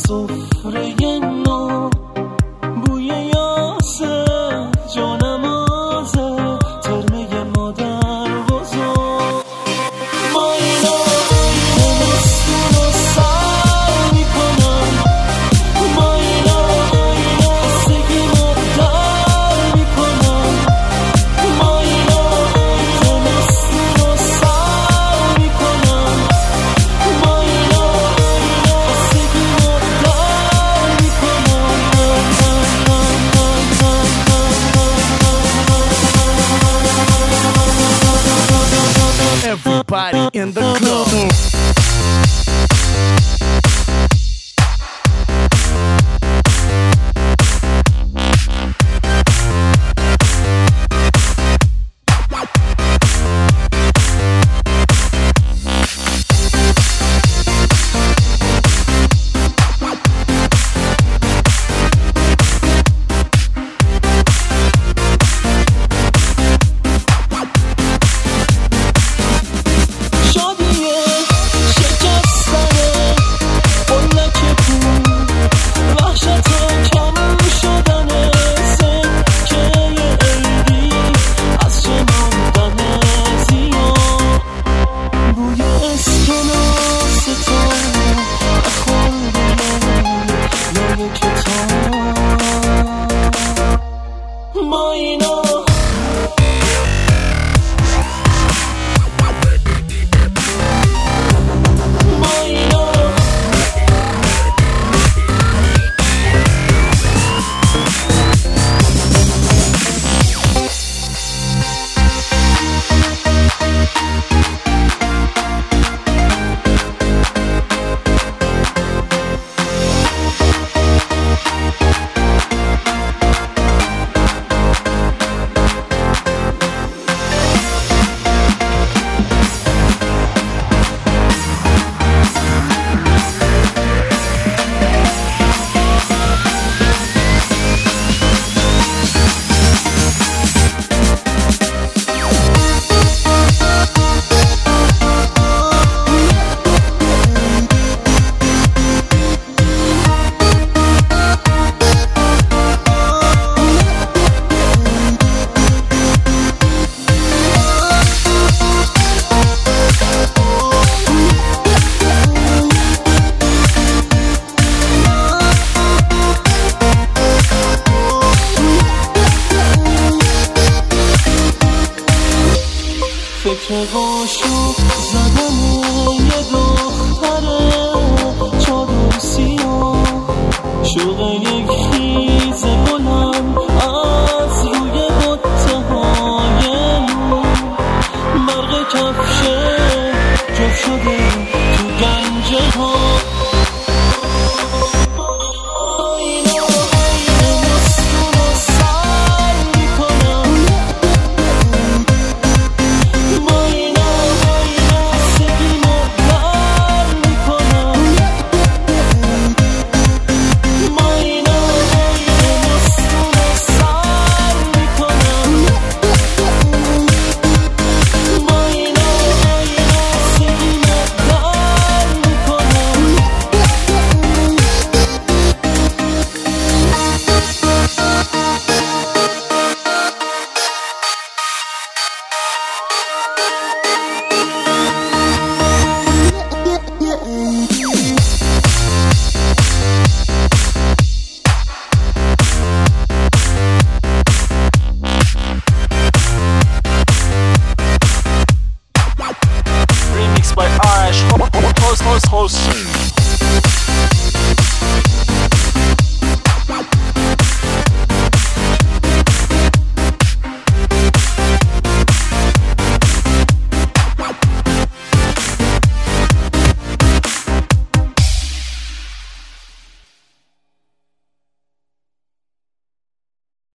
سفره نو، بوی یاسه جانمازه، ترمه مادر بزرگ. ما اینا زمستون رو سر میکنن، ما اینا خستگی رو در میکنن، ما اینا زمستون رو سر میکنن، ما اینا خستگی رو در میکنن. Everybody in the club. فکر قاشق زدن یه دختره چادر سیاه، شوق یک خیز بلند از روی بطه های نور، برق کفشه جفت شده تو گنجه ها. Remix by Ash Host.